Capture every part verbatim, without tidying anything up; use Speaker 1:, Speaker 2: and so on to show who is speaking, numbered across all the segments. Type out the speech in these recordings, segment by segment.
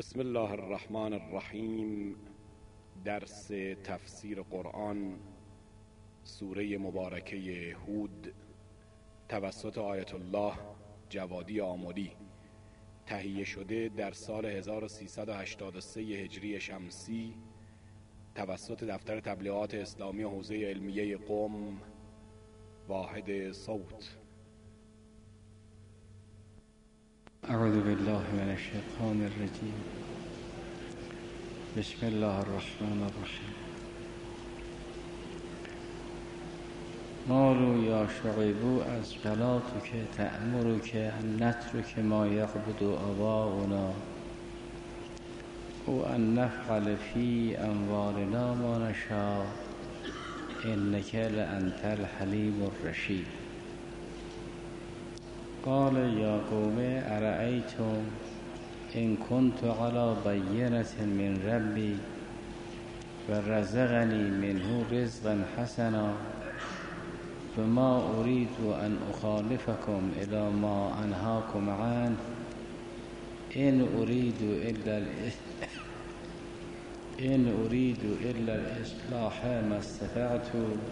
Speaker 1: بسم الله الرحمن الرحیم. درس تفسیر قرآن، سوره مبارکه هود، توسط آیت الله جوادی آملی، تهیه شده در سال هزار و سیصد و هشتاد و سه هجری شمسی توسط دفتر تبلیغات اسلامی حوزه علمیه قم، واحد صوت.
Speaker 2: اعوذ بالله من الشیطان الرجیم. بسم الله الرحمن الرحیم. قالوا یا شعیب از صلاتک تأمرک ان نترک ما یعبد آباؤنا و ان نفعل فی اموالنا ما نشاء انک لانت الحلیم الرشید. قال یا قوم ارأیتم ان كنت على بینة من ربی و رزقنی منه رزقا حسنا فما اريد ان اخالفكم الى ما انهاكم عنه ان اريد الا ان اريد الا الاصلاح ما استطعت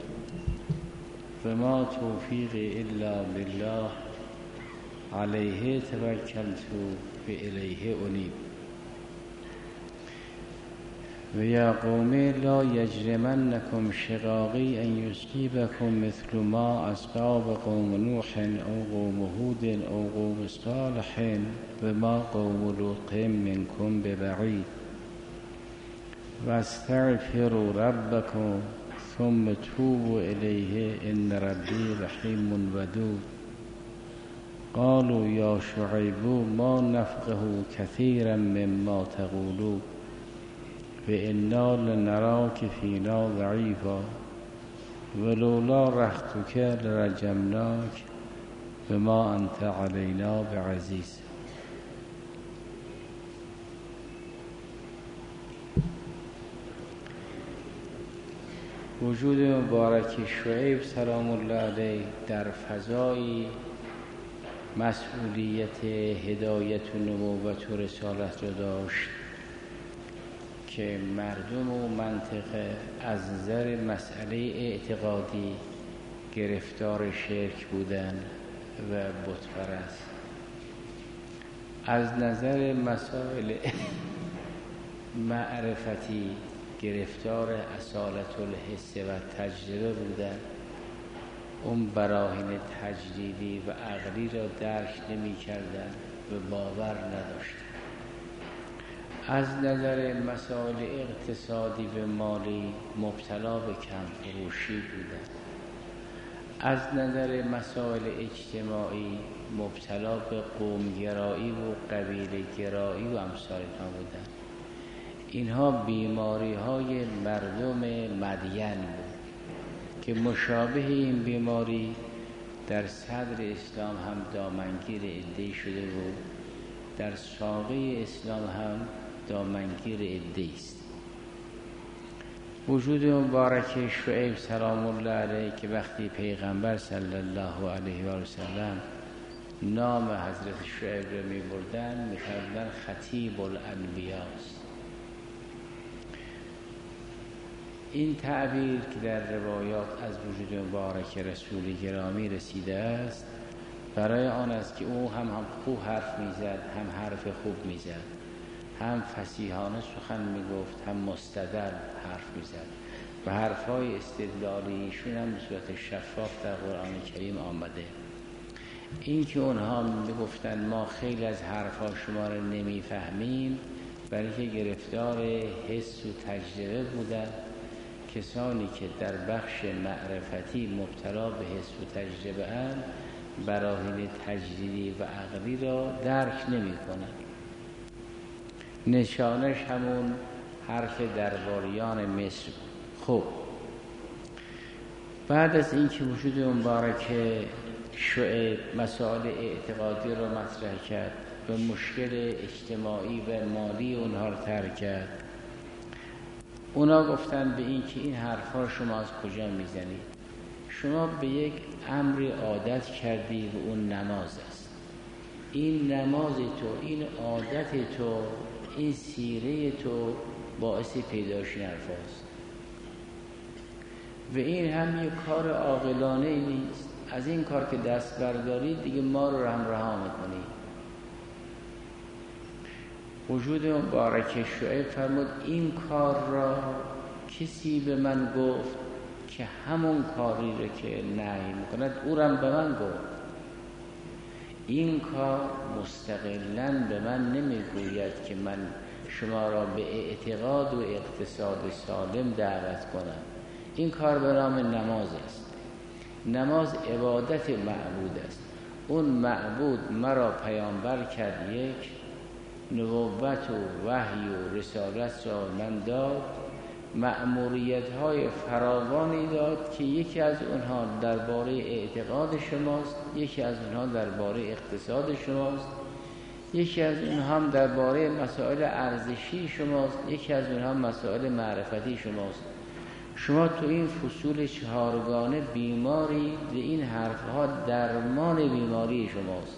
Speaker 2: فما توفیقی الا بالله علیه توکلت و الیه انیب. و یا قوم لا یجرمنکم شقاقی ان یصیبکم مثل ما اصاب قوم نوح او قوم هود او قوم صالح و ما قوم لوط منکم ببعید و استغفروا ربکم ثم توبوا الیه ان ربی رحیم ودود. قالوا یا شعیب ما نفقه کثیرا مما تقولوا و انا لنراک فینا ضعیفا ولولا رهطک لرجمناک و ما انت علینا بعزیز. وجود مبارک شعیب سلام الله علیه در فضای مسئولیت هدایت و نبوت و رسالت رو داشت که مردم و منطقه از نظر مسئله اعتقادی گرفتار شرک بودن و بت پرست، از نظر مسائل معرفتی گرفتار اصالت الحس و تجربه بودن، اون براهین تجریدی و عقلی را درک نمی کردن و باور نداشتن. از نظر مسائل اقتصادی و مالی مبتلا به کم فروشی بودن. از نظر مسائل اجتماعی مبتلا به قومگرایی و قبیله گرایی و امثال اینها بودن. اینها بیماری های مردم مدین بود که مشابه این بیماری در صدر اسلام هم دامنگیر عده‌ای شده بود، در ساقه اسلام هم دامنگیر عده‌ای است. وجود مبارک شعیب سلام الله علیه که وقتی پیغمبر صلی الله علیه و سلم نام حضرت شعیب را می بردن می کردن خطیب الانبیاء است. این تعبیر که در روایات از وجود مبارک رسول گرامی رسیده است برای آن است که او هم هم خوب حرف میزد، هم حرف خوب میزد، هم فصیحانه سخن میگفت، هم مستدل حرف میزد و حرفهای استدلالی ایشون هم به صورت شفاف در قرآن کریم آمده. این که اونها میگفتن ما خیلی از حرفها شما را نمیفهمیم برای که گرفتار حس و تجربه بودن. کسانی که در بخش معرفتی مبتلا به حس و تجربه اند براهین تجریدی و عقلی را درک نمی کنند. نشانش همون حرف درباریان مصر بود. خب بعد از اینکه وجود مبارک شعیب مسائل اعتقادی را مطرح کرد و مشکل اجتماعی و مالی اونها را طرح کرد، اونا گفتن به این که این حرفا شما از کجا میزنید؟ شما به یک امر عادت کردی و اون نماز است. این نماز تو، این عادت تو این سیره تو باعث پیداش این حرفاست و این هم یک کار عاقلانه نیست. از این کار که دست بردارید دیگه ما رو هم رها میکنید. وجود مبارک شعیب فرمود این کار را کسی به من گفت که همون کاری رو که نهی میکند او را به من گفت. این کار مستقلاً به من نمیگوید که من شما را به اعتقاد و اقتصاد سالم دعوت کنم. این کار به نام نماز است. نماز عبادت معبود است. اون معبود مرا پیامبر کرد، یک نبوت و وحی و رسالت را من داد، مأموریت های فراوانی داد که یکی از اونها درباره اعتقاد شماست، یکی از اونها درباره اقتصاد شماست، یکی از اونها هم درباره مسائل ارزشی شماست، یکی از اونها مسائل معرفتی شماست. شما تو این فصول چهارگانه بیماری و این حرفها درمان بیماری شماست.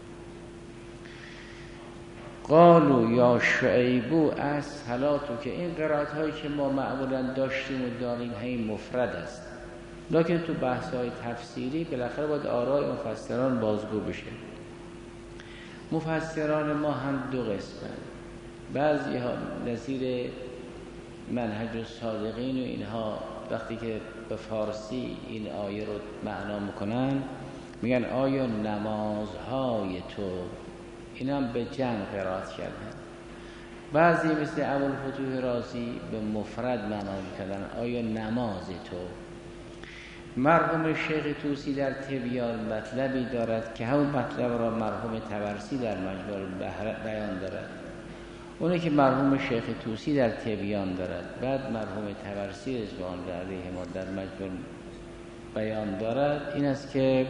Speaker 2: قالوا یا شعیبو از صلاتو، که این قرائت هایی که ما معمولا داشتیم و داریم همین مفرد است، لکن تو بحث های تفسیری بالاخره باید آراء مفسران بازگو بشه. مفسران ما هم دو قسمن، بعضی ها نظیر منهج الصادقین و اینها وقتی که به فارسی این آیه رو معنا میکنن میگن آیا نمازهای تو، این هم به جمع قرائت کردن. بعضی مثل ابوالفتوح رازی به مفرد معنا میکردن آیا نماز تو. مرحوم شیخ طوسی در تبیان مطلبی دارد که همون مطلب را مرحوم طبرسی در مجموع بیان دارد. اونه که مرحوم شیخ طوسی در تبیان دارد، بعد مرحوم طبرسی رضوان الله علیه ما در مجموع بیان دارد، این است که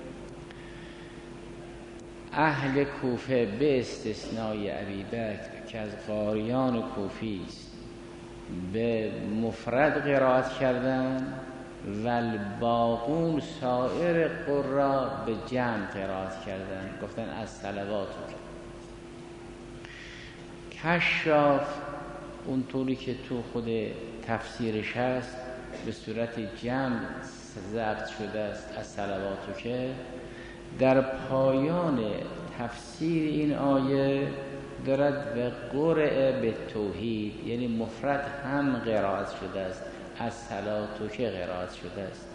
Speaker 2: اهل کوفه به استثنای ابی بکر که از قاریان کوفی است به مفرد قرائت کردن و الباقون سایر قرا به جمع قرائت کردن، گفتن از صلوات. کشاف اونطوری که تو خود تفسیرش هست به صورت جمع ضبط شده است از صلواتو، که در پایان تفسیر این آیه دارد به قرعه به توحید، یعنی مفرد هم قرائت شده است، از صلاتو که قرائت شده است.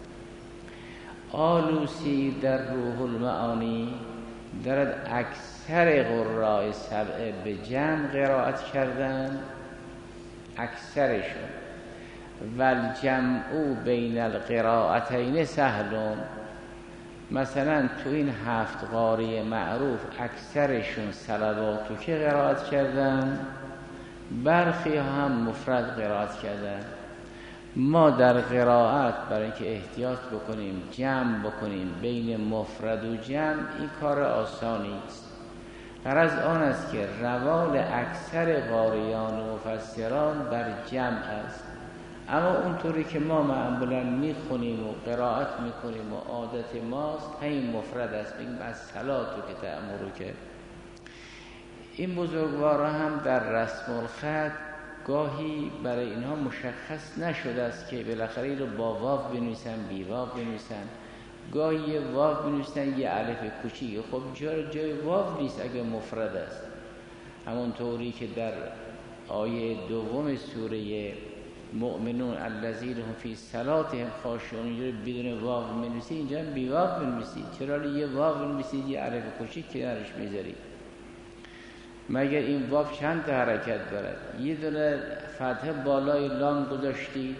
Speaker 2: آلوسی در روح المعانی دارد اکثر قراء سبعه به جمع قرائت کردن، اکثرشون، و الجمع بین القراءتین سهل. مثلا تو این هفت قاری معروف اکثرشون صلواتو که قرائت کردن، برخی هم مفرد قرائت کردن. ما در قرائت برای اینکه احتیاط بکنیم جمع بکنیم بین مفرد و جمع، این کار آسانی است. غرض آن است که روال اکثر قاریان و مفسران بر جمع است، اما اونطوری که ما معمولا میخونیم و قرائت میکنیم و عادت ماست همین مفرد است، بگیم از صلاتو که تأمرو. که این بزرگوارا هم در رسم الخط گاهی برای اینها مشخص نشده است که بالاخره این رو با واو بنویسن بی واو بنویسن، گاهی یه واو بنویسن یه الف کوچیک. خب جای جای واو نیست اگه مفرد است. همونطوری که در آیه دوم سوره مؤمنون الذین هم فی صلاتهم خاشعون اینجا بدون واو بنویسید، اینجا بی واو بنویسید. چرا یه واو بنویسید یه الف کوچیک کنارش میذارید؟ مگر این واو چند تا حرکت دارد؟ یه دونه فتحه بالای لام گذاشتید،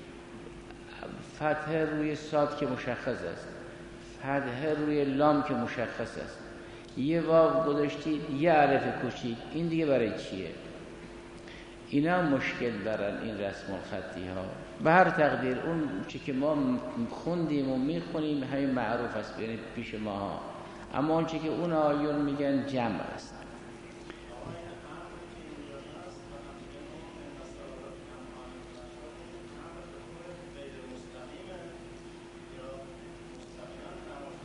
Speaker 2: فتحه روی صاد که مشخص است، فتحه روی لام که مشخص است، یه واو گذاشتید یه الف کوچیک، این دیگه برای چیه؟ اینا مشکل دارن این رسم الخطی ها. به هر تقدیر اون چی که ما خوندیم و میخونیم همین معروف است یعنی پیش ما ها، اما اون چی که اون آیون میگن جمع است.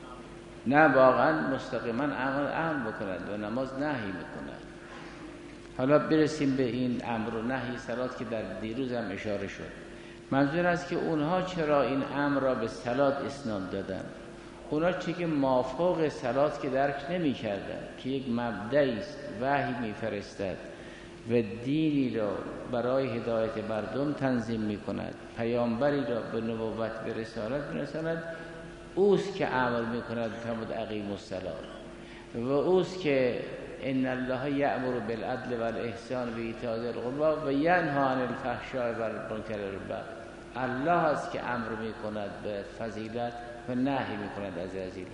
Speaker 2: نه واقعا مستقیما عمل امر بکنند و نماز نهی میکنند. حالا برسیم به این امر و نهی صلات که در دیروز هم اشاره شد. منظور است که اونها چرا این امر را به صلات اسناد دادن؟ اونا چه که مافوق صلات که درک نمی کردن که یک مبدعی است، وحی می فرستد و دینی را برای هدایت مردم تنظیم می کند، پیامبری را به نبوت به رسالت برساند، اوست که امر می کند فرمود اقیموا الصلاة و اوست که ان الله یأمر بالعدل والاحسان و ایتاء ذی القربی و ینهی عن الفحشاء و المنکر والبغی. الله است که امر می کند به فضیلت و نهی می کند از رذیلت.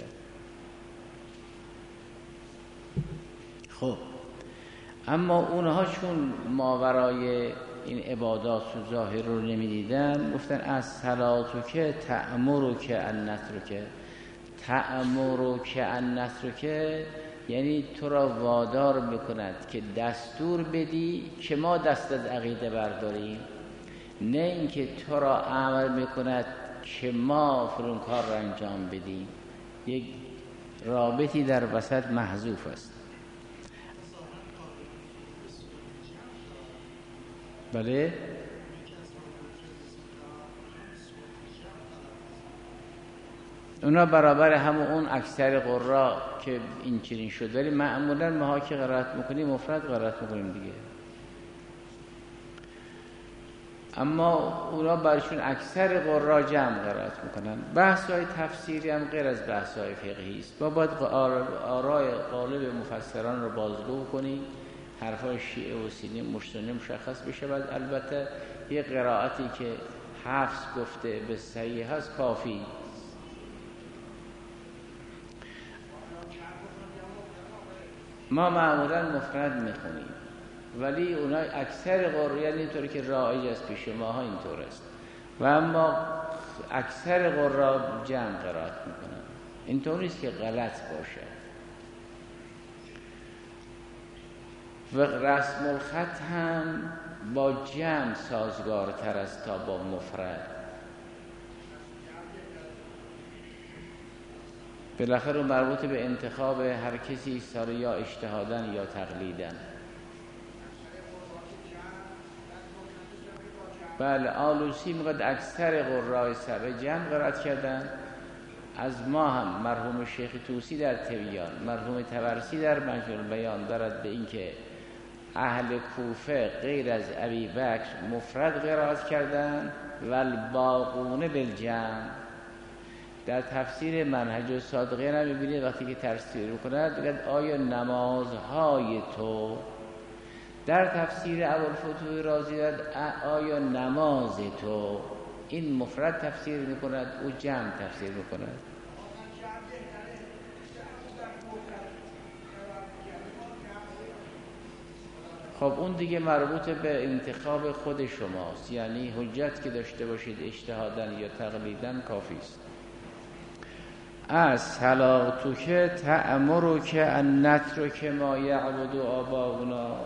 Speaker 2: خب اما اونها چون ماورای این عبادات و ظاهر رو نمیدیدن، گفتن از صلاتو که تأمرو که ان نترکه، تأمرو که ان نترکه یعنی تو را وادار میکند که دستور بدی که ما دست از عقیده برداریم، نه اینکه تو را امر میکند که ما فلان کار را انجام بدیم. یک رابطی در وسط محذوف است. بله اونا برابر همون اون اکثر قرا که این چنین شد، ولی معمولا ما که قرائت میکنیم مفرد قرائت میکنیم دیگه. اما اونا برشون اکثر قرا جمع قرائت میکنن. بحث‌های تفسیری هم غیر از بحث‌های فقهی است. ما باید آرای غالب مفسران رو بازگو کنیم، حرفای شیعه و سنی مشتنی مشخص بشه. بعد البته یه قرائتی که حفظ گفته به صحیح هست کافی. ما معمولا مفرد میخونیم، ولی اونا اکثر قرآن یعنی اینطوری که رایج است پیش ما ها اینطور است، و اما اکثر قرآن جمع قرائت میکنن. اینطور نیست که غلط باشه. و رسم الخط هم با جمع سازگارتر است تا با مفرد. بالاخره مربوط به انتخاب هر کسی است، یا اجتهادن یا تقلیدن. بله آلوسی میگه اکثر قرای سبع جمع قرائت کردن. از ما هم مرحوم شیخ طوسی در تبیان، مرحوم طبرسی در مجموع البیان دارد به اینکه اهل کوفه غیر از ابی بکر مفرد قرائت کردن و الباقون بالجمع. در تفسیر منهج الصادقین هم می‌بینید وقتی که تفسیر می‌کند میگه آیا نمازهای تو، در تفسیر ابوالفتوح رازی داد آیا نماز تو، این مفرد تفسیر می‌کند او جمع تفسیر می‌کند. خب اون دیگه مربوط به انتخاب خود شماست، یعنی حجت که داشته باشید اجتهادن یا تقلیدن کافی است. از صلاتو که تأمرو که ان نترک ما یعبد آباؤنا،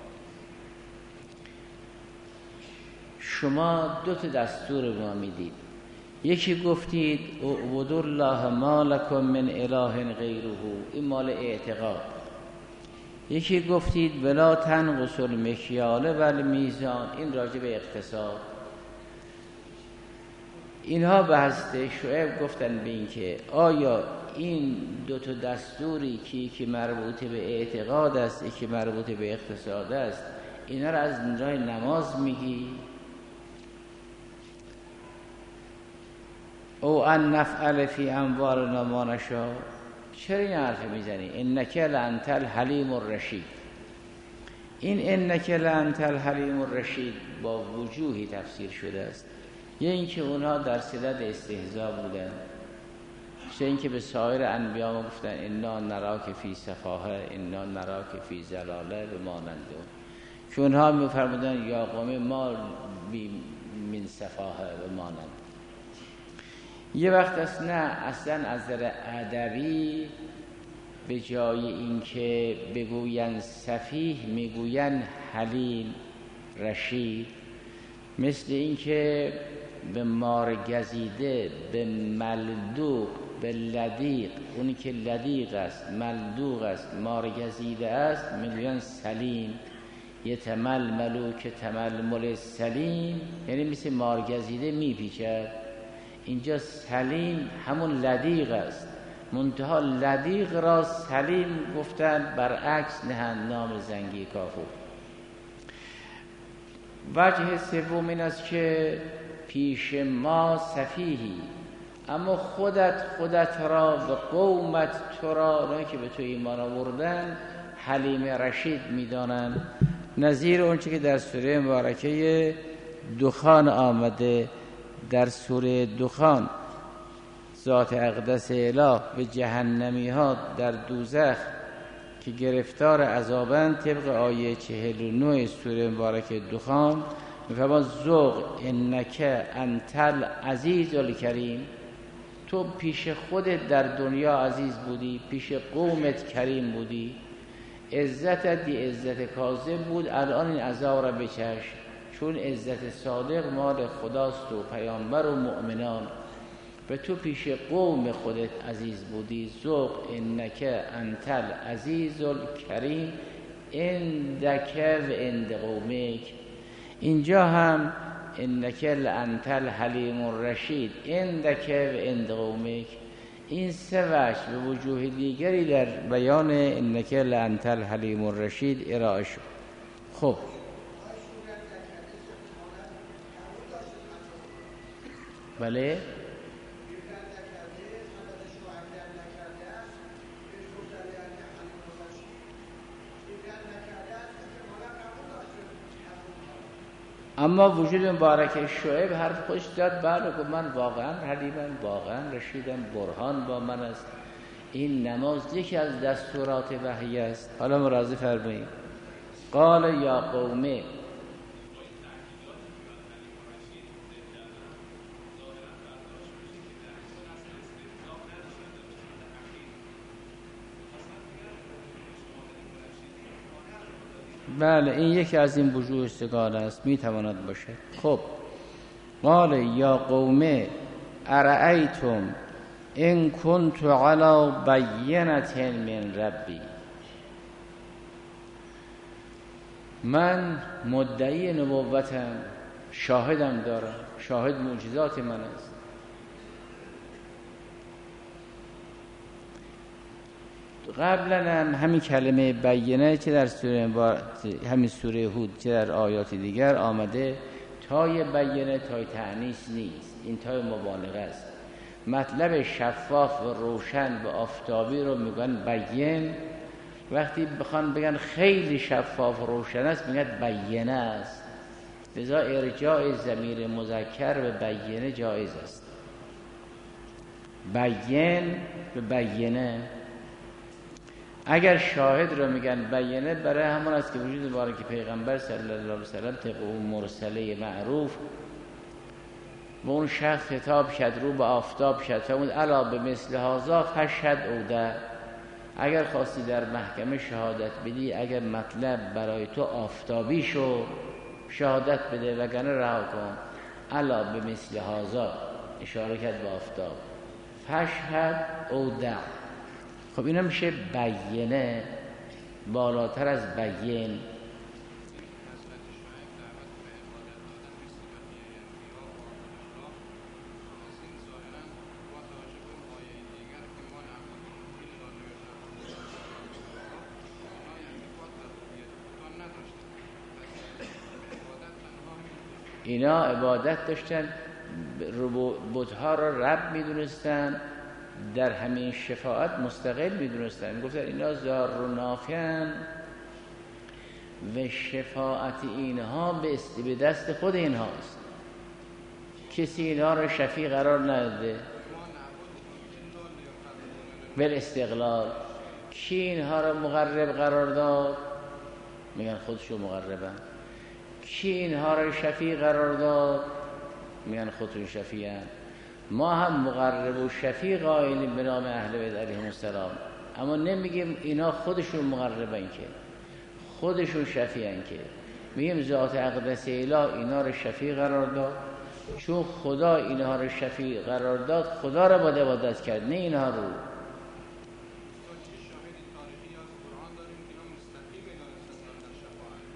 Speaker 2: شما دو تا دستور ما میدید. یکی گفتید اعبدوا الله ما لکم من اله غیره، این مال اعتقاد. یکی گفتید ولا تنقصوا المکیال والمیزان، این راجع به اقتصاد. اینها به حضرت شعیب گفتن به این که آیا این دو تا دستوری که یکی مربوط به اعتقاد است یکی مربوط به اقتصاد است، اینا را از راه نماز میگی؟ او ان نفعل فی اموالنا ما نشاء، چرا این حرف میزنی؟ انک لانت الحلیم الرشید. این انک لانت الحلیم الرشید با وجوهی تفسیر شده است. یا اینکه اونها در صدد استهزاء بودن، چه اینکه به سایر انبیا ما گفتن انا نراک فی سفاهه انا نراک فی ضلاله و ماننده، که اونها میفرمودن یا قوم ما من سفاهه و ماننده. یه وقت است نه اصلا از نظر ادبی به جای اینکه بگوین سفیه میگوین حلیم رشید، مثل اینکه به مار گزیده، به ملدوق، به لدیق، اونی که لدیق است، ملدوق است، مار گزیده است میگوین سلیم. یتململو که تململ سلیم، یعنی مثل مارگزیده میپیچد. اینجا سلیم همون لدیغ است، منتها لدیغ را سلیم گفتن، برعکس نهند نام زنگی کافور. وجه سوم این است که پیش ما سفیهی، اما خودت خودت را به قومت تو را، اونایی که به تو ایمان آوردن، حلیم رشید میدانن. نظیر اونچه که در سوره مبارکه دخان آمده. در سوره دخان ذات اقدس اله به جهنمی ها در دوزخ که گرفتار عذابند، طبق آیه چهل و نه سوره مبارکه دخان میفرماد ذوق انک انت العزیز الکریم، تو پیش خودت در دنیا عزیز بودی، پیش قومت کریم بودی، عزتت دی عزت کاذب بود، الان این عذاب را بچش، چون عزت صادق مال خداست و پیامبر و مؤمنان، و تو پیش قوم خودت عزیز بودی. ذوق انک انت العزیز الکریم عندک و عند قومک. اینجا هم انک لانت الحلیم الرشید عندک و عند قومک. این سه وجه به وجوه دیگری در بیان انک لانت الحلیم الرشید ارائه شد. خب بله، اما وجود مبارک شعیب حرف خودش داد، بله گفت من واقعا حلیمم، واقعا رشیدم، برهان با من است. این نماز یکی از دستورات وحی است. حالا مراجعه فرمایید. قال یا قومه، بله این یکی از این وجوه استقال است، میتواند باشد. خب قال یا قومه ارأیتم ان کنت علی بینة من ربی، من مدعی نبوتم، شاهدم دارم، شاهد معجزات من است. قبلا هم همین کلمه بینه چه در سوره همین سوره هود چه در آیات دیگر آمده، تای بینه تای تأنیث نیست، این تای مبالغه است. مطلب شفاف و روشن و آفتابی رو میگن بین، وقتی بخوان بگن خیلی شفاف و روشن است میگن بینه است. لذا ارجاع ضمیر مذکر به بینه جایز است. بین به بینه. اگر شاهد رو میگن بینه، برای همون است که وجود مبارک پیغمبر صلی الله علیه و سلم طبق اون مرسله معروف و اون شخص خطاب شد رو به آفتاب شد فرمود الا به مثل هذا فشهد اوده، اگر خواستی در محکمه شهادت بدی، اگر مطلب برای تو آفتابی شو شهادت بده وگرنه رها کن. الا به مثل هذا اشاره کرد به آفتاب، فشهد اوده. خب اینا میشه بینه، بالاتر از بین. اینا عبادت داشتن، بت‌ها را رب میدونستن، در همین شفاعت مستقل میدونستن، گفتن اینا ضار و نافعن و شفاعت اینها به دست خود اینهاست، کسی اینها را شفیع قرار نداده. بل استقلال کی اینها را مقرب قرار داد؟ میگن خودشو مقربن. کی اینها را شفیع قرار داد؟ میگن خودشون شفیعن. ما هم مقرب و شفیع قائلیم به نام اهل بیت علیهم السلام، اما نمیگیم اینا خودشون مقربن که، خودشون شفیعن که، میگیم ذات اقدس اله اینا رو شفیع قرار داد، چون خدا اینها رو شفیع قرار داد خدا را باید عبادت کرد، نه اینها رو.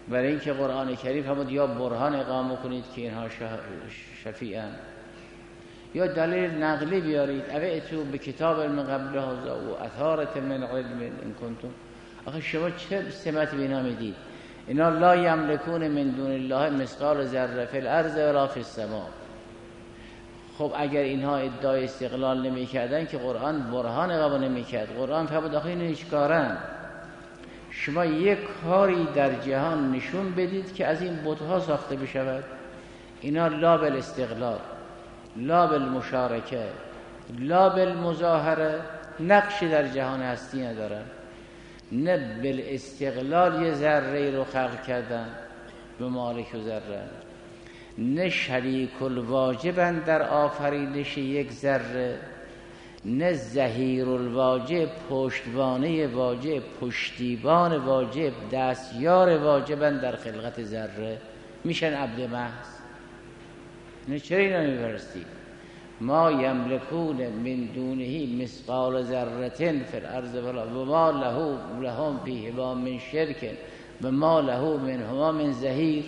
Speaker 2: برای اینکه قرآن کریم فرمود یا برهان اقامه کنید که اینها شفیعن، یا دلیل نقلی بیارید. اویتو به کتاب من قبل هذا و اثارت من علم این کنتم. آخه شما چه سمت به اینا میدید؟ اینا لا یملکون من دون الله مثقال ذره فی الارض ولا فی السماء. خب اگر اینها ادعای استقلال نمی کردن که قرآن برهان اقامه نمی کرد. قرآن فرمود آخه اینو هیچ کارن. شما یک کاری در جهان نشون بدید که از این بت‌ها ساخته بشود. اینا لا بالاستقلال، لا بالمشارکه، لا بالمظاهره نقشی در جهان هستی ندارن. نه بالاستقلال یه ذره رو خلق کردن به مالک و ذره، نه شریک الواجبن در آفرینش یک ذره، نه ظهیر الواجب پشتوانه واجب، پشتیبان واجب، دستیار واجبن در خلقت ذره، میشن عبد محض. نه چرا اینا میپرستی؟ ما یملکون من دونه مثقال ذره فی الارض و ما له لهم فیهما من شرک و ما له منهما من ظهیر.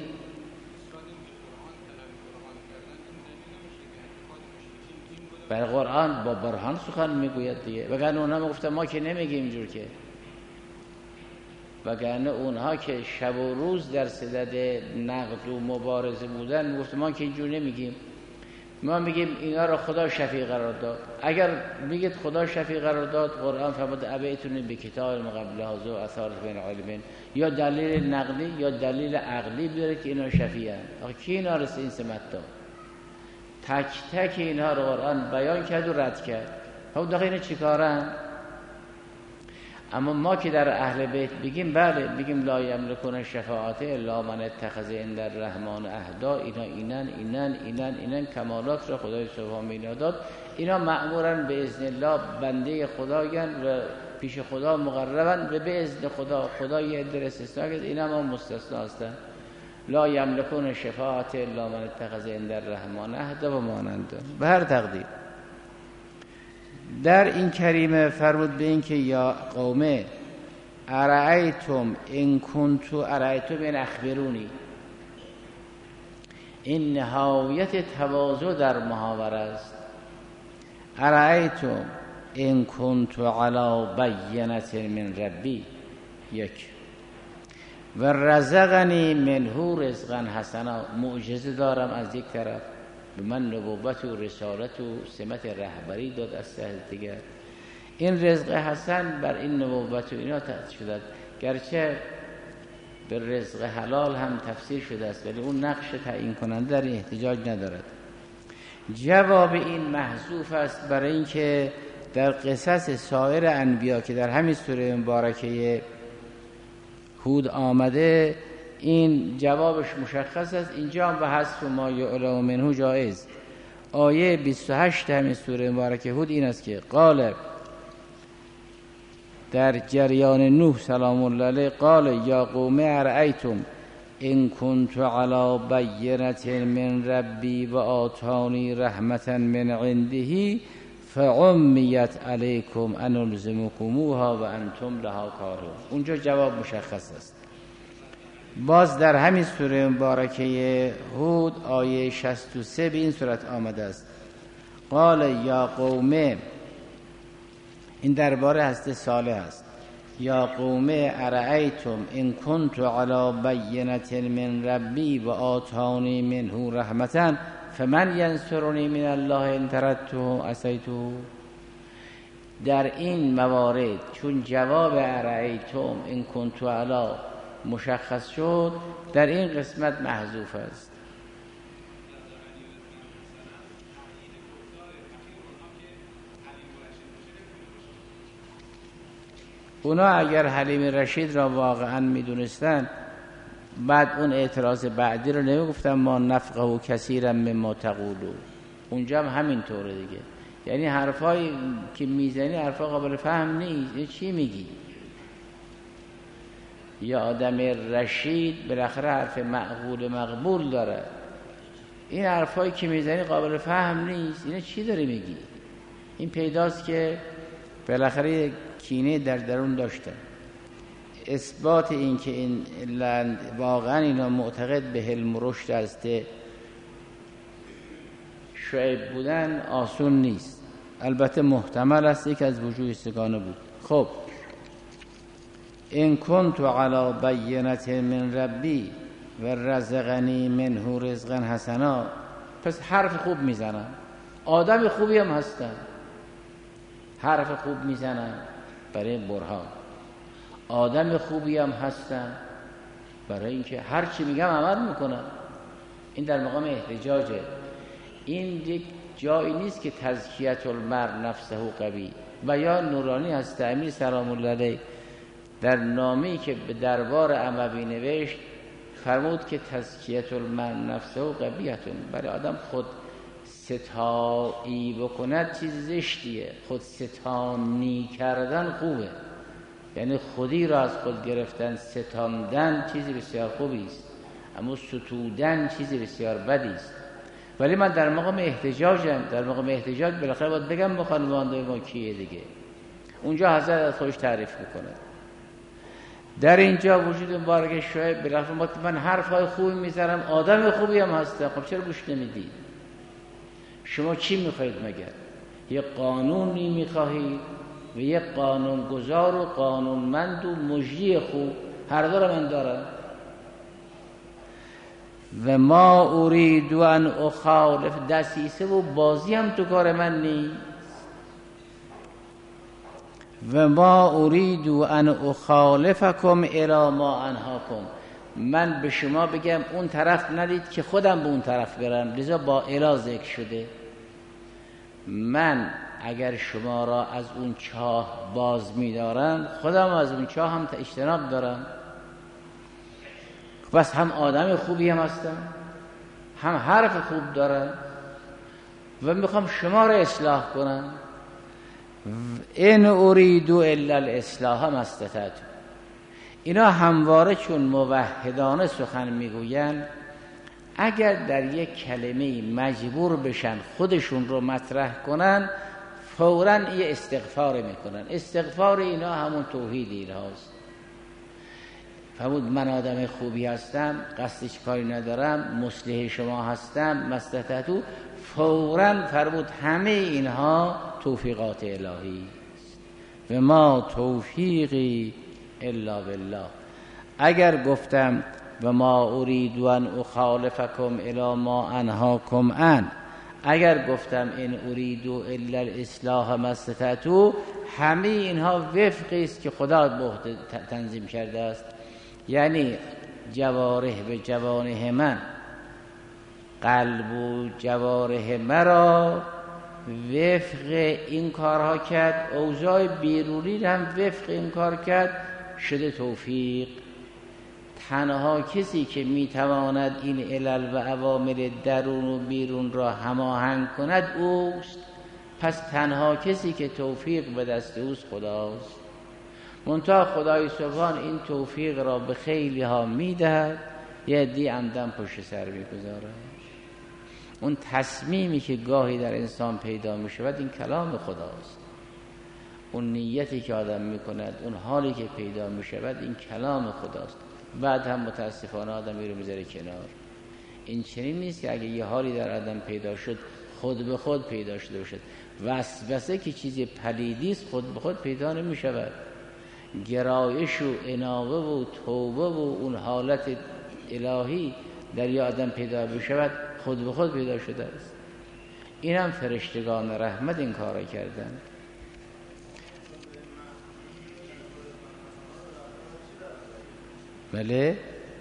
Speaker 2: بر قرآن با برهان سخن میگوید دیگه. وگرنه اونها میگفتن ما که نمیگیم اینجور که، وگرنه اونها که شب و روز در صدد نقد و مبارزه بودن میگفتن ما که اینجور نمیگیم، ما میگیم اینا رو خدا شفیع قرار داد. اگر میگید خدا شفیع قرار داد، قرآن فرمود ابیتون به کتاب من قبل هذا و اثارت بین علمین، یا دلیل نقلی یا دلیل عقلی بیاره که اینا شفیعن. آخه کی اینا رو این سمت داد؟ تک تک اینها رو قرآن بیان کرد و رد کرد. خب دقیقا اینا چی کارن؟ اما ما که در اهل بیت بگیم بله، بگیم لا یملکون شفاعت الا من اتخذ عند الرحمن عهدا، اینا اینن اینن اینن اینن کمالات رو خدای سبحانه اینا داد. اینا مأمورن به اذن الله بنده خدایان و پیش خدا مقربن و به اذن خدا. خدا یه عده استثنا کرد، اینا ما مستثنا هستن. لا یملکون شفاعت الا من اتخذ عند الرحمن عهدا و مانند. به هر تقدیر در این کریمه فرمود به این که یا قومه ارائیتم ان کنتو ارائیتم ان اخبرونی. این نهایت تواضع در محاوره است. ارائیتم ان کنتو علی بینة من ربی، یک، و رزقنی منه رزقا حسنا، معجزه دارم از یک طرف، به من نبوت و رسالت و سمت رهبری داد از سهل دیگر. این رزق حسن بر این نبوت و اینا تأثیر شده، گرچه به رزق حلال هم تفسیر شده است ولی اون نقش تعیین کننده در احتجاج ندارد. جواب این محذوف است برای اینکه در قصص سایر انبیا که در همین سوره مبارکه هود آمده این جوابش مشخص است. اینجا هم به حذف ما یعلم منه جایز. آیه بیست و هشت همین سوره مبارکه هود این است که قال، در جریان نوح سلام الله علیه، قال یا قوم ارأیتم ان کنت علی بینة من ربی و آتانی رحمة من عنده فعمیت علیکم انلزمکموها و انتم لها کارهون. اونجا جواب مشخص است. باز در همین سوره مبارکه هود آیه شصت و سه به این صورت آمده است. قال یا قوم، این درباره حضرت صالح است. یا قوم ارأیتم ان کنت علی بینة من ربی و آتانی منه رحمة فمن ینصرنی من الله ان طردته عصیته. در این موارد چون جواب ارأیتم ان کنت علی مشخص شد، در این قسمت محذوف است. اونا اگر حلیم رشید را واقعا میدونستن بعد اون اعتراض بعدی رو نمیگفتن ما نفقه و کثیرا مما تقولو. اونجا هم همین طوره دیگه. یعنی حرفایی که میزنی حرفا قابل فهم نیست. چی میگی؟ یا آدم رشید بالاخره حرف معقول مقبول داره. این حرفایی که میزنی قابل فهم نیست. اینا چی داری میگی؟ این پیداست که بالاخره کینه در درون داشتن. اثبات این که این واقعا اینا معتقد به حلم و رشد از شعیب بودن آسون نیست. البته محتمل است یک از وجوه سگانه بود. خب این کنت علی بینة من ربی و رزقنی منه رزقا حسنا، پس حرف خوب میزنن، آدم خوبی هم هستن، حرف خوب میزنن برای برهان، آدم خوبی هم هستن برای اینکه هر چی میگم عمل میکنن. این در مقام احتجاجه. این یک جایی نیست که تزکیت المرء نفسه قوی. و یا نورانی از امیر سلام الله علیه در نامه‌ای که به دربار اموی نوشت فرمود که تزکیت المرء نفسه قویتون، برای آدم خود ستایی بکند چیز زشتیه، خود ستانی کردن خوبه، یعنی خودی را از خود گرفتن، ستاندن چیزی بسیار خوبی است، اما ستودن چیزی بسیار بدی است. ولی من در مقام احتجاجم، در مقام احتجاج بالاخره باید بگم ما خانواده ما کیه دیگه. اونجا حضرت از خودش تعریف میکنه. در اینجا وجود مبارک شعیب بالاخره من حرفای خوبی میذارم، آدم خوبی هم هستم، خب چرا گوش نمیدید؟ شما چی میخواید مگر؟ یک قانونی میخواهید و یک قانون گذار و قانونمند و مجری خوب، هر دو را من دارم. و ما اريد ان اخالف، دسیسه و بازی هم تو کار من نیست. و ما اريد ان اخالفكم الى ما انهاكم، من به شما بگم اون طرف ندید که خودم به اون طرف برم، لذا با الی ذکر شده. من اگر شما را از اون چاه باز می‌دارم، خودم از اون چاه هم اجتناب دارم. بس هم آدم خوبی هم هستم، هم حرف خوب دارم و میخوام شما را اصلاح کنم. این اريد الا الاصلاح ما استطعت. اینا همواره چون موحدانه سخن میگوین، اگر در یک کلمه مجبور بشن خودشون رو مطرح کنن، فوراً یه استغفار میکنن. استغفار اینا همون توحید ایناست. فرمود من آدم خوبی هستم، قصدش کاری ندارم، مصلح شما هستم، مصلحتتو. فوراً فرمود همه اینها توفیقات الهی است و ما توفیقی الا بالله. اگر گفتم و ما اريد ان اخالفكم الى ما انهاكم عن، اگر گفتم این اريد الا الاصلاح ما استطعت، همه اینها وفقی است که خدا تنظیم کرده است. یعنی جوارح به جوانح من، قلب و جوارح مرا وفق این کارها کرد، اوضاع بیرونی هم وفق این کار کرد، شده توفیق. تنها کسی که میتواند این علل و عوامل درون و بیرون را هماهنگ کند اوست. پس تنها کسی که توفیق به دست اوست خداست. منتها خدای سبحان این توفیق را به خیلی ها میدهد، یه عده‌ای عمدن پشت سر میگذارد. اون تصمیمی که گاهی در انسان پیدا میشود این کلام خداست. اون نیتی که آدم میکند، اون حالی که پیدا میشود این کلام خداست. بعد هم متاسفانه آدم رو میذاره کنار. این چنین نیست که اگه یه حالی در آدم پیدا شد خود به خود پیدا شده باشد. وسوسه که چیزی پلیدی است خود به خود پیدا نمیشود. گرایش و انابه و توبه و اون حالت الهی در یه آدم پیدا بشود خود به خود پیدا شده است. این هم فرشتگان رحمت این کار کردن. بله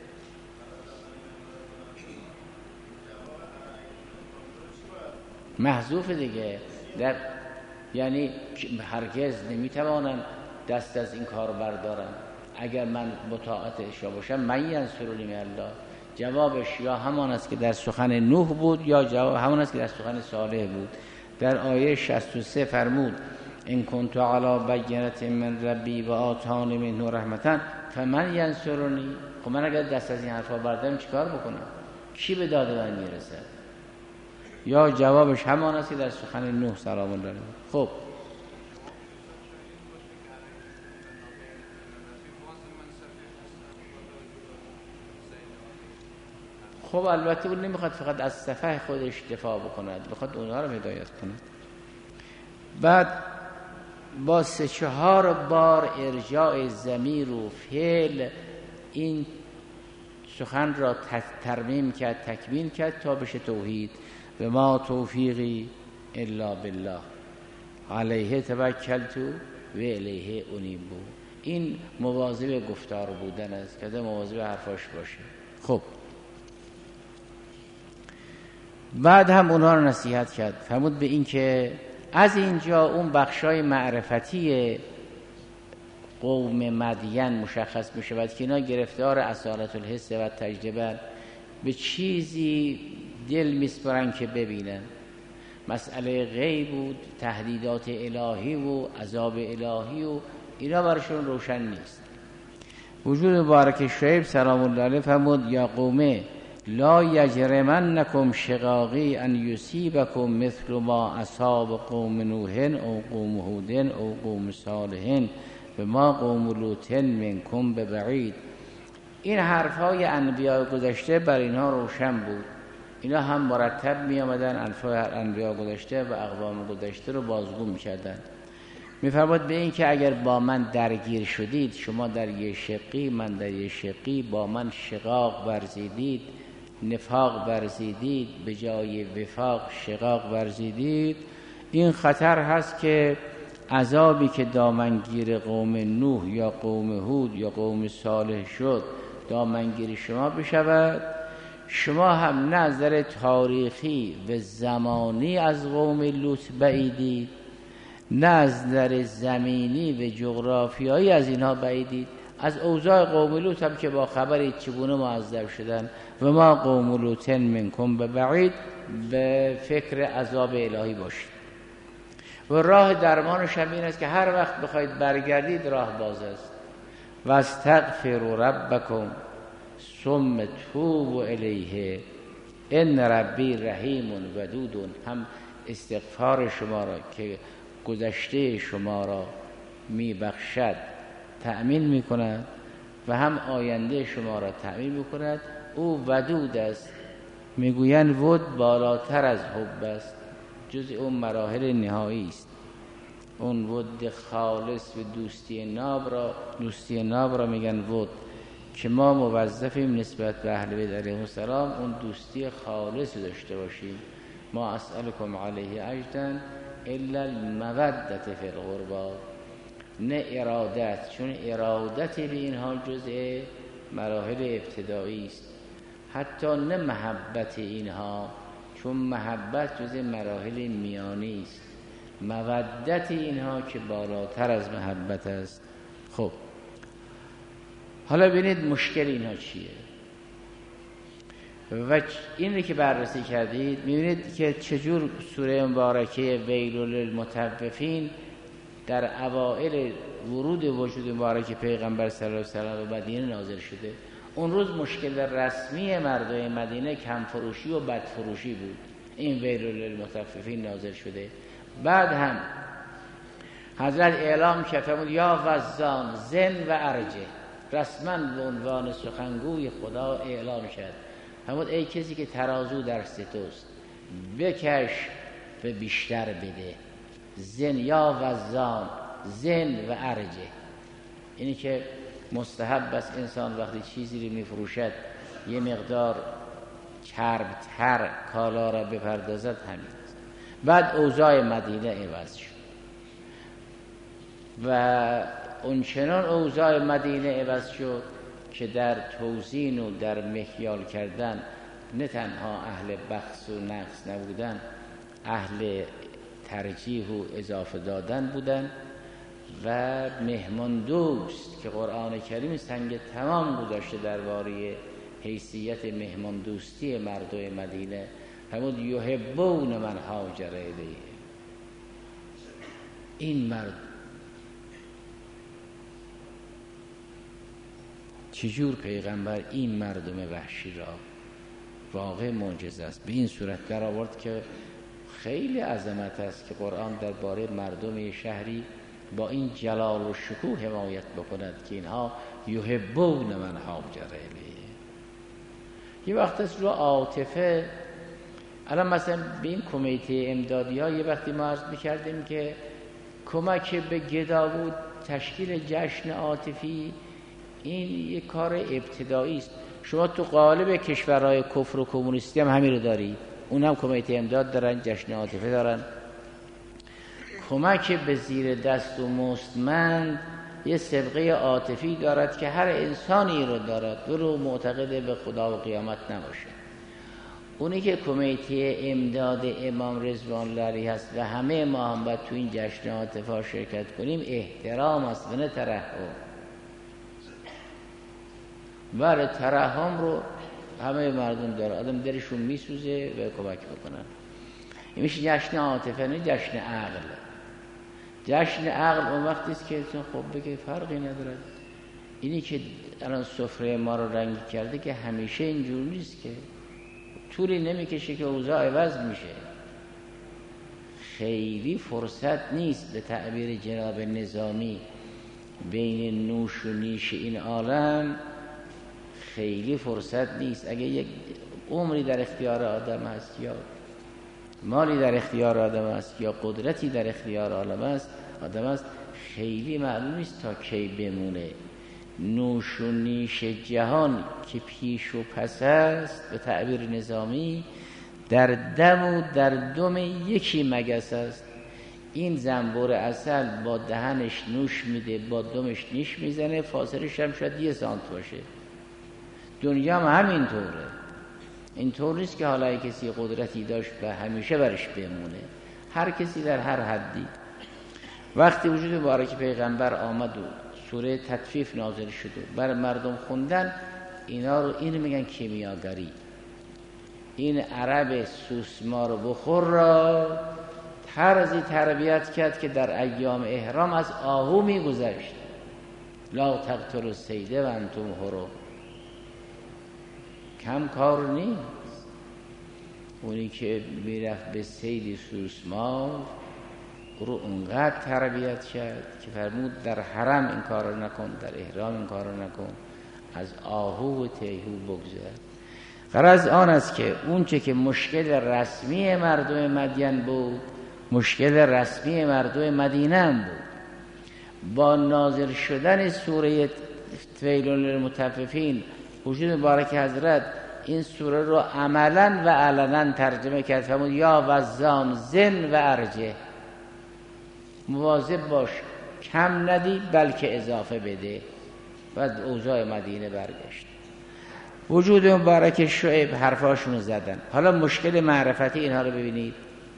Speaker 2: محذوف دیگه، در یعنی هرگز نمیتوانن دست از این کار بردارن. اگر من مطاعت شما باشم من ینصرنی من الله، جوابش یا همان است که در سخن نوح بود یا جواب همان است که در سخن صالح بود. در آیه شصت و سه فرمود ان کنت علی بینة من ربی و آتانی منه رحمتا فمن ینصرنی. خب من اگر دست از این حرفا بردارم چیکار بکنم؟ کی به داد من میرسد؟ یا جوابش همان است که در سخن نوح سلام الله علیه. خب خب البته اون نمیخواد فقط از صفحه خودش دفاع بکند، میخواد اونها رو هدایت کند. بعد با سه چهار بار ارجاع ضمیر و فعل این سخن را ترمیم کرد، تکمیل کرد تا بشه توحید. و ما توفیقی الا بالله علیه توکلت و الیه انیب. این مواظب گفتار بودن است که مواظب حرفاش باشه. خب بعد هم اونها رو نصیحت کرد، فرمود به این که از اینجا اون بخشای معرفتی قوم مدین مشخص می شود که اینا گرفتار اصالت الحس و تجربه، به چیزی دل میسپرن که ببینن. مسئله غیب بود، تهدیدات الهی و عذاب الهی و اینا برشون روشن نیست. وجود مبارک شعیب سلام الله علیه فرمود یا قومه لا یجرمنکم شقاقی ان یصیبکم مثل ما اصاب قوم نوح او قوم هود او قوم صالح و ما قوم لوط منکم ببعید. این حرفهای انبیاء گذشته بر اینها روشن بود، اینا هم مرتب می آمدن انبیاء گذشته و اقوام گذشته رو بازگو می کردن. می فرمود به این که اگر با من درگیر شدید، شما در یه شقی من در یه شقی، با من شقاق ورزیدید، نفاق ورزیدید، به جای وفاق شقاق ورزیدید، این خطر هست که عذابی که دامنگیر قوم نوح یا قوم هود یا قوم صالح شد دامنگیر شما بشود. شما هم نه از نظر تاریخی و زمانی از قوم لوط بعیدید، نه از نظر زمینی و جغرافیایی از اینها بعیدید. از اوضاع قوم لوط هم که با خبری چگونه معذب شدن و ما قوم لوط منکم ببعید، به فکر عذاب الهی باشید. و راه درمانش هم این است که هر وقت بخواید برگردید راه باز است. و استغفروا ربکم ثم توبوا الیه ان ربی رحیم ودود. هم استغفار شما را که گذشته شما را میبخشد تأمین میکند و هم آینده شما را تأمین میکند. او ودود است، میگویند ود بالاتر از حب است، جز اون مراحل نهایی است. اون ود خالص و دوستی ناب را دوستی ناب را میگن ود، که ما موظفیم نسبت به اهل بیت علیهم السلام اون دوستی خالص داشته باشیم. ما اسألکم علیه اجرا الا المودة فی القربى، نه ارادت، چون ارادت به اینها جزء مراحل ابتدایی است. حتی نه محبت اینها، چون محبت جزء مراحل میانی است. مودت اینها که بالاتر از محبت است. خب حالا ببینید مشکل اینها چیه و این رو که بررسی کردید میبینید که چجور سوره مبارکه ویل للمطففین در اوائل ورود وجود مبارک پیغمبر صلی الله علیه و سلم به مدینه نازل شده. اون روز مشکل رسمی مردم مدینه کم فروشی و بد فروشی بود. این ویل للمطففین نازل شده. بعد هم حضرت اعلام کرد یا وزان زن و ارجه، رسما به عنوان سخنگوی خدا اعلام کرد. همون ای کسی که ترازو در ستوست بکش و بیشتر بده. زن یا وزان زن و ارجه، اینی که مستحب است انسان وقتی چیزی رو میفروشد یه مقدار چربتر کالا را بپردازد. همین است. بعد اوضاع مدینه عوض شد و اونچنان اوضاع مدینه عوض شد که در توزین و در مکیال کردن نه تنها اهل بخس و نقص نبودن، اهل ترجیح و اضافه دادن بودن و مهمان دوست که قرآن کریم سنگ تمام گذاشته درباره حیثیت مهمان دوستی مردم مدینه. همون یحبون من هاجر الیه، این مرد چجور پیغمبر این مردم وحشی را واقع معجزه است به این صورت در آورد که خیلی عظمت است که قرآن درباره مردم شهری با این جلال و شکوه حمایت بکند که اینها یحبون من هاجر الیه. یه وقت است رو عاطفه. الان مثلا به این کمیته امدادی ها یه وقتی ما عرض میکردیم که کمک به گدا بود، تشکیل جشن عاطفی، این یه کار ابتدایی است. شما تو قالب کشورهای کفر و کمونیستی هم همین رو داری، اون هم کمیته امداد دارن، جشن عاطفه دارن. کمک به زیر دست و مستمند یه سابقه عاطفی دارد که هر انسانی رو دارد، ولو معتقد به خدا و قیامت نباشه. اونی که کمیته امداد امام رضوان الله علیه هست و همه ما هم باید تو این جشن عاطفه شرکت کنیم، احترام است و نه ترحم. بله ترحم رو همه مردم داره، آدم دلشون میسوزه و کمک بکنن. این میشه جشن عاطفه، نه جشن عقل. جشن عقل اون وقتی است که خب بگه فرقی نداره. اینی که الان سفره ما رو رنگی کرده که همیشه اینجور نیست، که طولی نمیکشه که اوضاع عوض میشه. خیلی فرصت نیست به تعبیر جناب نظامی بین نوش و نیش این عالم، خیلی فرصت نیست. اگه یک عمری در اختیار آدم هست یا مالی در اختیار آدم است یا قدرتی در اختیار آدم است آدم است خیلی معلوم نیست تا کی بمونه. نوش و نیش جهان که پیش و پس است به تعبیر نظامی در دم و در دم یکی مگس است. این زنبور عسل با دهنش نوش میده، با دمش نیش میزنه، فاصلش هم شاید یه سانت باشه. دنیا هم همین طوره. این طور نیست که حالا کسی قدرتی داشت و همیشه برش بمونه. هر کسی در هر حدی. وقتی وجود مبارک پیغمبر آمد و سوره تطفیف نازل شد و بر مردم خوندن، اینا رو این میگن کیمیاگری. این عرب سوسمار و بخور را طرزی تربیت کرد که در ایام احرام از آهو میگذشت. لا تقتلوا الصید و انتم حرم. کم کار نیست. اونی که میرفت به صید سوسمار رو اونقدر تربیت کرد که فرمود در حرم این کار رو نکن، در احرام این کار رو نکن، از آهو و تیهو بگذر. غرض آن است که اون چه که مشکل رسمی مردم مدین بود، مشکل رسمی مردم مدینه هم بود. با نازل شدن سوره ویل للمطففین وجود مبارک حضرت این سوره رو عملا و علنا ترجمه کرد. فرمود یا وزان زن و ارجه، مواظب باش کم ندی بلکه اضافه بده. و اوضاع مدینه برگشت. وجود مبارک شعیب حرفاشونو زدن. حالا مشکل معرفتی اینها رو ببینید.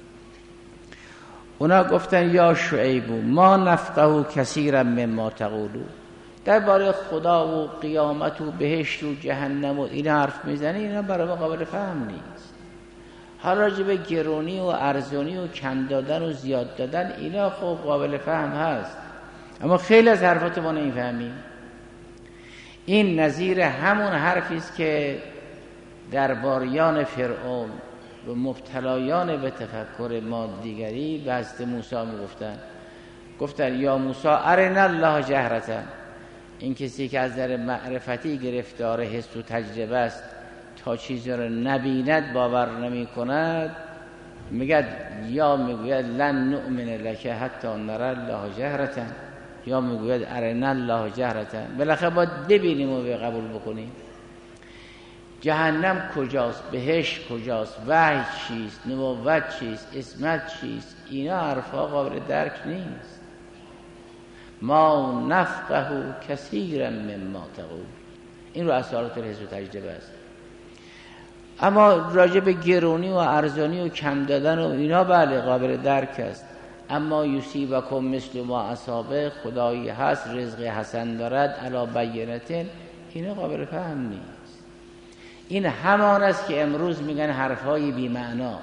Speaker 2: اونا گفتن یا شعیب ما نفقه کثیرا مما تقولو. درباره خدا و قیامت و بهشت و جهنم و این حرف میزنه، اینا برای ما قابل فهم نیست. حالا راجع به گرونی و ارزانی و کم دادن و زیاد دادن اینا خب قابل فهم هست، اما خیلی از حرفات ما نمیفهمیم. این نظیر همون حرفی است که درباریان فرعون و مبتلایان به تفکر مادیگری به حضرت موسی میگفتن. گفتن یا موسی ارنا الله جهرة. این کسی که از در معرفتی گرفتار حس و تجربه است تا چیزی را نبیند باور نمی کند، میگه یا میگوید لن نؤمن لک حتی نرى الله جهرة، یا میگوید ارنا الله جهرة. بالاخره باید ببینیم و قبول بکنیم. جهنم کجاست، بهشت کجاست، وحی چیست، نبوت چیست، اسمت چیست، اینا حرفا قابل درک نیست. ما نفقه کثیرا مما تقول. این رو اصالت الحس و تجربه است. اما راجع به گرونی و ارزانی و کم دادن و اینا بله قابل درک است. اما یصیبکم مثل ما اصابه، خدایی هست رزق حسن دارد علی بینة، اینا قابل فهم نیست. این همان است که امروز میگن حرفای بی معنا.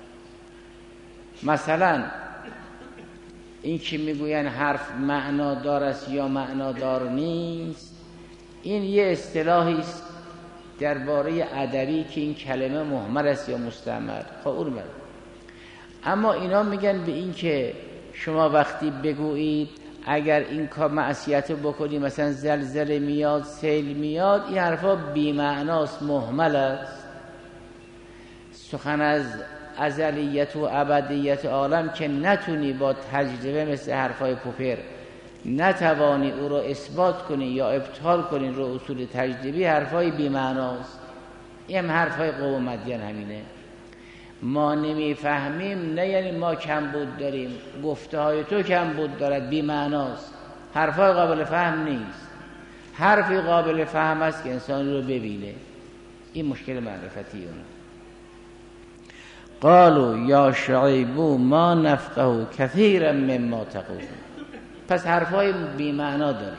Speaker 2: مثلا این که میگوین حرف معنا دار است یا معنا دار نیست، این یه اصطلاحی است درباره ادبی که این کلمه مهمل است یا مستعمل. خب اون بر. اما اینا میگن به این که شما وقتی بگویید اگر این کار معصیت بکنی مثلا زلزله میاد، سیل میاد، این حرفا بی‌معناست، مهمل است. سخن از ازلیت و ابدیت عالم که نتونی با تجربه مثل حرفای پوپر نتوانی او رو اثبات کنی یا ابطال کنی رو اصول تجربی، حرفای بی‌معناست. این هم حرفای قوم مدین همینه. ما نمیفهمیم نه یعنی ما کمبود داریم، گفته های تو کمبود دارد، بی‌معناست، حرفای قابل فهم نیست. حرفی قابل فهم است که انسان رو ببینه. این مشکل معرفتی اونه. قالوا یا شعیب ما نفقه کثیرا مما تقول. پس حرفای بی‌معنا داره.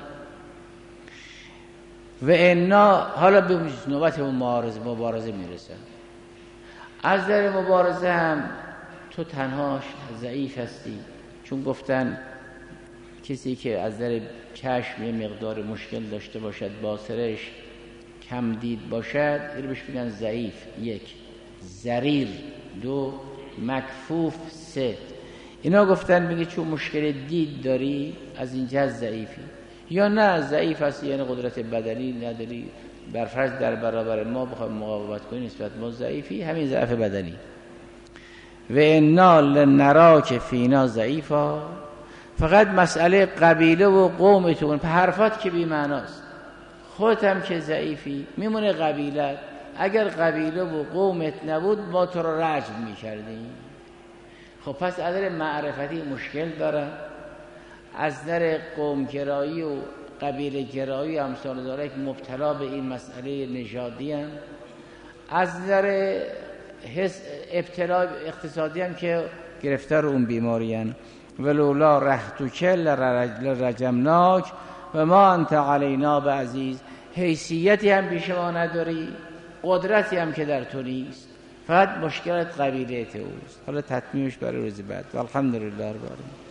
Speaker 2: و انا، حالا به نوبت مبارزه مبارزه میرسه. از در مبارزه هم تو تنهاش ضعیف هستی، چون گفتن کسی که از در چشم یه مقدار مشکل داشته باشد، باصرش کم دید باشد، این بهش میگن ضعیف. یک ضریر، دو مکفوف، سه. اینا گفتن میگه چون مشکل دید داری از اینجا ضعیفی، یا نه ضعیف هستی یعنی قدرت بدنی نداری، برفرض در برابر ما بخوای مقاومت کنی نسبت ما ضعیفی، همین ضعف بدنی. و انا لنراک فینا ضعیفا. فقط مسئله قبیله و قومتون، په حرفات که بی معناست، خودت هم که ضعیفی، میمونه قبیلت. اگر قبیله و قومت نبود ما تو رو رجم میکردیم. خب پس از در معرفتی مشکل داره، از در قوم گرایی و قبیله گرایی امثال داره که مبتلا به این مسئله نژادی هم، از در ابتلا اقتصادی هم که گرفتار اون بیماری هم. ولولا رحتک لرجمناک و ما انت علینا بعزیز. حیثیتی هم پیش ما نداری، قدرتی هم که در تو نیست، فقط مشکلت قبیله اوست. حالا تطمیمش برای روز بعد. والحمدلله رب العالمین.